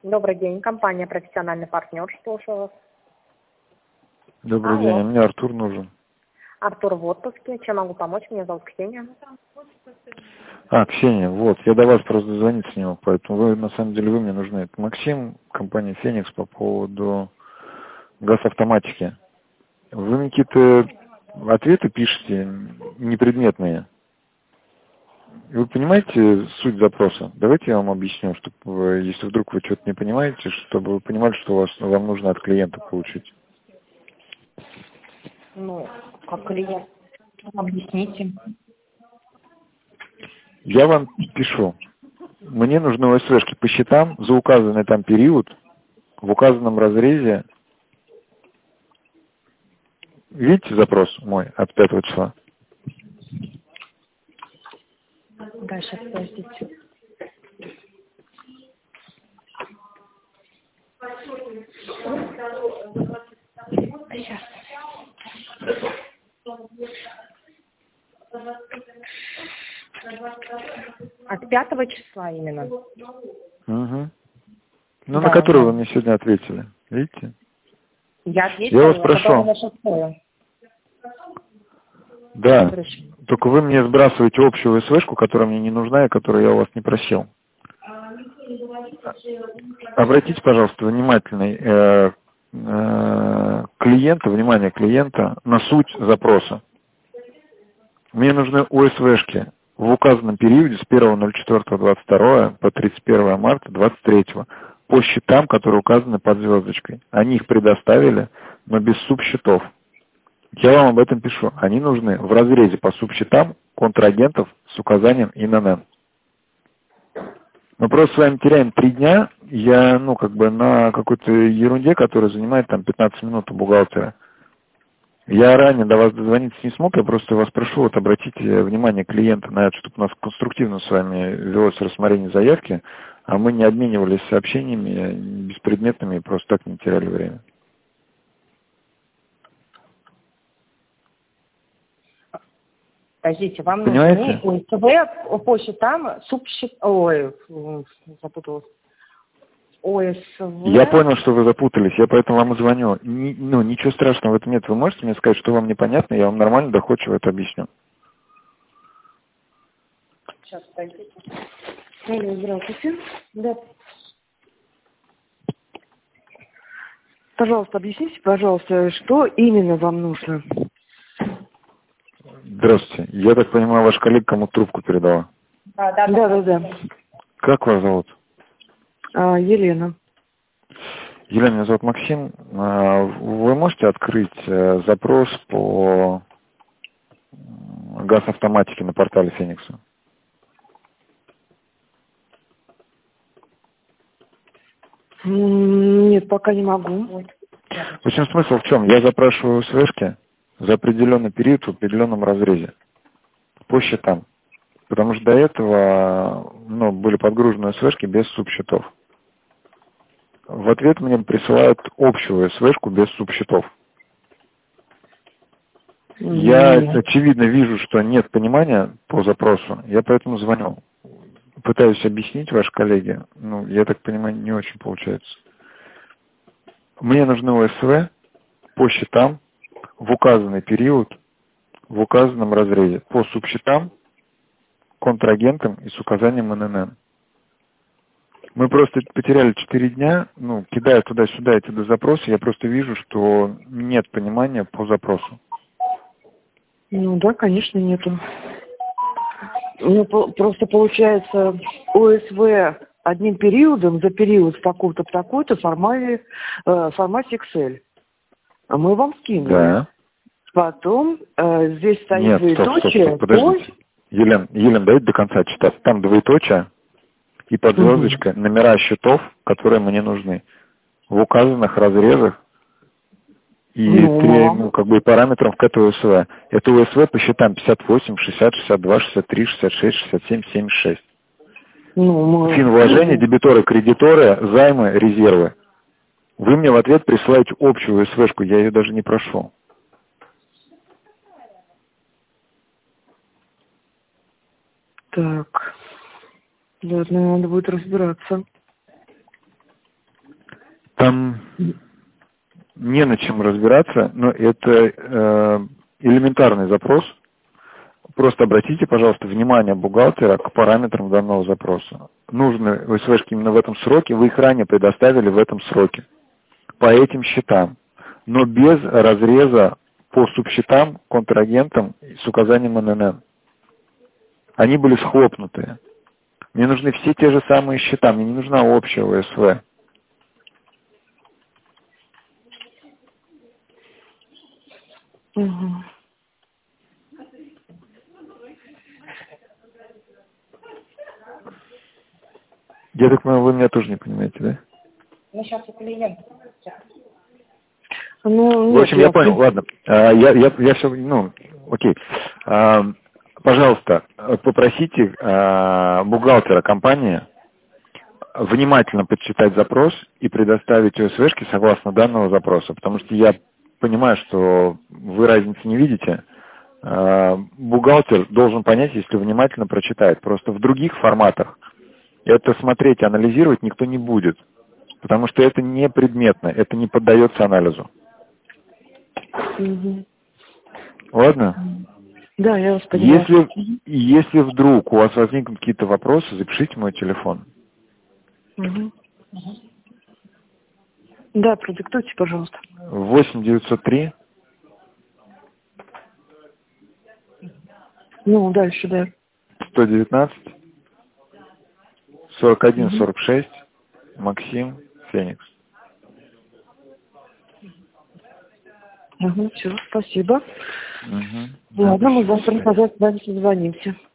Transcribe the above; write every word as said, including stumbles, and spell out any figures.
Добрый день, компания «Профессиональный партнер», слушаю вас. Добрый Алло. день, а мне Артур нужен. Артур в отпуске, чем могу помочь? Меня зовут Ксения. А, Ксения, вот, я до вас просто дозвониться не мог, поэтому вы, на самом деле, вы мне нужны. Это Максим, компания «Феникс» по поводу газавтоматики. Вы мне какие-то ответы пишете непредметные. И вы понимаете суть запроса? Давайте я вам объясню, чтобы вы, если вдруг вы что-то не понимаете, чтобы вы понимали, что у вас, вам нужно от клиента получить. Ну, как клиент. Объясните. Я вам пишу. Мне нужны ОСВшки по счетам за указанный там период, в указанном разрезе. Видите запрос мой от пятого числа? Да, сейчас, подождите. Сейчас. От пятого числа именно. Угу. Ну, Да, на который да. вы мне сегодня ответили. Видите? Я ответила, Я вас а потом прошу. на шестое. Да. Хорошо. Только вы мне сбрасываете общую СВшку, которая мне не нужна и которую я у вас не просил. Обратите, пожалуйста, внимательно э, э, клиента, внимание клиента на суть запроса. Мне нужны ОСВшки в указанном периоде с первого ноль четвёртого двадцать второго по тридцать первое марта двадцать третьего по счетам, которые указаны под звездочкой. Они их предоставили, но без субсчетов. Я вам об этом пишу. Они нужны в разрезе по субсчетам контрагентов с указанием ин эн эн. Мы просто с вами теряем три дня. Я, ну, как бы на какой-то ерунде, которая занимает там пятнадцать минут у бухгалтера. Я ранее до вас дозвониться не смог, я просто вас прошу, вот обратите внимание клиента на это, чтобы у нас конструктивно с вами велось рассмотрение заявки, а мы не обменивались сообщениями беспредметными и просто так не теряли время. Подождите, вам Понимаете? нужны ОСВ по счетам, субсчет... Ой, запуталась. ОСВ... Я понял, что вы запутались, я поэтому вам и звоню. Ни, ну, ничего страшного в этом нет. Вы можете мне сказать, что вам непонятно, я вам нормально, доходчиво это объясню. Сейчас, подождите. Алло, здравствуйте. Да. Пожалуйста, объясните, пожалуйста, что именно вам нужно? Здравствуйте. Я так понимаю, ваш коллега кому-то трубку передала. Да, да, да. да, да. Как вас зовут? А, Елена. Елена, меня зовут Максим. А, Вы можете открыть э, запрос по газавтоматике на портале Феникса? М, Нет, пока не могу. В общем, смысл в чем? Я запрашиваю СВшки за определенный период в определенном разрезе по счетам. Потому что до этого ну, были подгружены СВшки без субсчетов. В ответ мне присылают общую СВшку без субсчетов. Я, Нет. очевидно, вижу, что нет понимания по запросу. Я поэтому звоню. Пытаюсь объяснить ваши коллеги. Ну, я так понимаю, не очень получается. Мне нужны ОСВ по счетам в указанный период, в указанном разрезе. По субсчетам, контрагентам и с указанием эн эн эн. Мы просто потеряли четыре дня, ну, кидая туда-сюда эти запросы, я просто вижу, что нет понимания по запросу. Ну да, конечно, нету. Ну, по- просто получается ОСВ одним периодом за период в такой-то, в такой-то формате, э, формате Excel. А мы вам скинули. Да. Потом э, здесь стоит Нет, стоп, стоп, двоеточие. стоп, подождите. Елена, Елена, дайте до конца читать. Там двоеточие и под звездочкой номера счетов, которые мне нужны. В указанных разрезах и Ну, три, мам. ну, как бы и параметрам к этой ОСВ. Это ОСВ по счетам пятьдесят восемь, шестьдесят, шестьдесят два, шестьдесят три, шестьдесят шесть, шестьдесят семь, семьдесят шесть. Ну, мы... Финвложения, дебиторы, кредиторы, займы, резервы. Вы мне в ответ присылаете общую СВшку, я ее даже не прошу. Так. Ладно, надо будет разбираться. Там не на чем разбираться, но это э, элементарный запрос. Просто обратите, пожалуйста, внимание бухгалтера к параметрам данного запроса. Нужны ОСВшки именно в этом сроке, вы их ранее предоставили в этом сроке, по этим счетам, но без разреза по субсчетам, контрагентам с указанием эн эн эн. Они были схлопнутые. Мне нужны все те же самые счета, мне не нужна общая ОСВ. Угу. Я так понимаю, вы меня тоже не понимаете, да? Ну, сейчас у клиента. Ну, В нет, общем, я, я понял, ладно. А, я, я, я все, ну, окей. А, пожалуйста, попросите а, бухгалтера компании внимательно подсчитать запрос и предоставить ОСВшки согласно данного запроса, потому что я понимаю, что вы разницы не видите. А, бухгалтер должен понять, если внимательно прочитает. Просто в других форматах это смотреть, анализировать никто не будет, потому что это не предметно, это не поддается анализу. Угу. Ладно? Да, я вас поняла. Если, если вдруг у вас возникнут какие-то вопросы, запишите мой телефон. Угу. Да, продиктуйте, пожалуйста. восемь девятьсот три. Ну, дальше, да. сто девятнадцать. сорок один сорок шесть. Максим, Феникс. Угу, все, спасибо. Угу. Ладно, мы завтра, пожалуйста, с вами созвонимся.